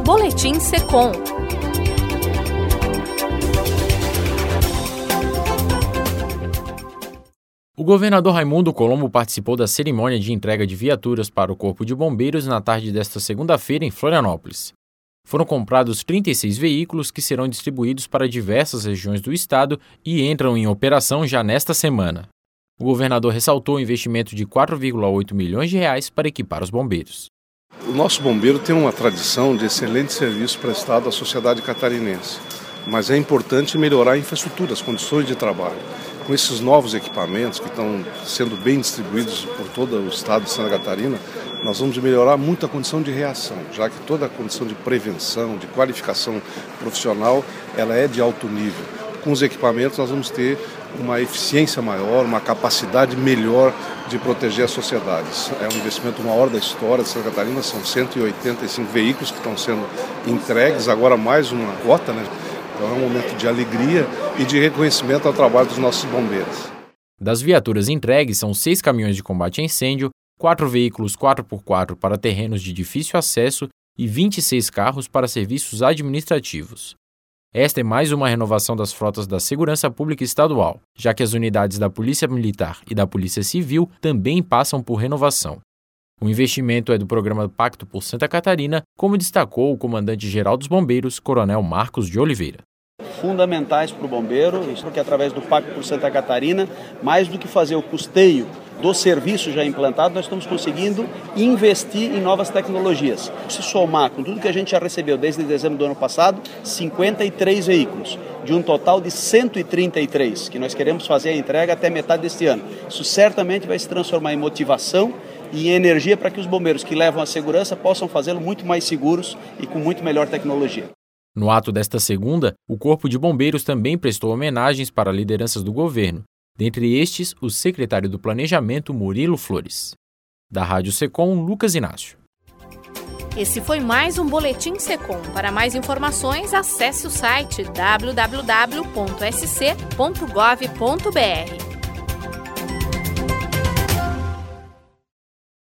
Boletim Secom. O governador Raimundo Colombo participou da cerimônia de entrega de viaturas para o Corpo de Bombeiros na tarde desta segunda-feira em Florianópolis. Foram comprados 36 veículos que serão distribuídos para diversas regiões do estado e entram em operação já nesta semana. O governador ressaltou o investimento de R$ 4,8 milhões para equipar os bombeiros. O nosso bombeiro tem uma tradição de excelente serviço prestado à sociedade catarinense, mas é importante melhorar a infraestrutura, as condições de trabalho. Com esses novos equipamentos que estão sendo bem distribuídos por todo o estado de Santa Catarina, nós vamos melhorar muito a condição de reação, já que toda a condição de prevenção, de qualificação profissional, ela é de alto nível. Com os equipamentos nós vamos ter uma eficiência maior, uma capacidade melhor de proteger a sociedade. É um investimento maior da história de Santa Catarina, são 185 veículos que estão sendo entregues, agora mais uma cota, né? Então é um momento de alegria e de reconhecimento ao trabalho dos nossos bombeiros. Das viaturas entregues são 6 caminhões de combate a incêndio, 4 veículos 4x4 para terrenos de difícil acesso e 26 carros para serviços administrativos. Esta é mais uma renovação das frotas da Segurança Pública Estadual, já que as unidades da Polícia Militar e da Polícia Civil também passam por renovação. O investimento é do programa Pacto por Santa Catarina, como destacou o comandante-geral dos bombeiros, Coronel Marcos de Oliveira. Fundamentais para o bombeiro, isso porque através do Pacto por Santa Catarina, mais do que fazer o custeio do serviço já implantado, nós estamos conseguindo investir em novas tecnologias. Se somar com tudo que a gente já recebeu desde dezembro do ano passado, 53 veículos, de um total de 133, que nós queremos fazer a entrega até metade deste ano. Isso certamente vai se transformar em motivação e em energia para que os bombeiros que levam a segurança possam fazê-lo muito mais seguros e com muito melhor tecnologia. No ato desta segunda, o Corpo de Bombeiros também prestou homenagens para lideranças do governo, dentre estes o secretário do Planejamento, Murilo Flores. Da Rádio Secom, Lucas Inácio. Esse foi mais um Boletim Secom. Para mais informações, acesse o site www.sc.gov.br.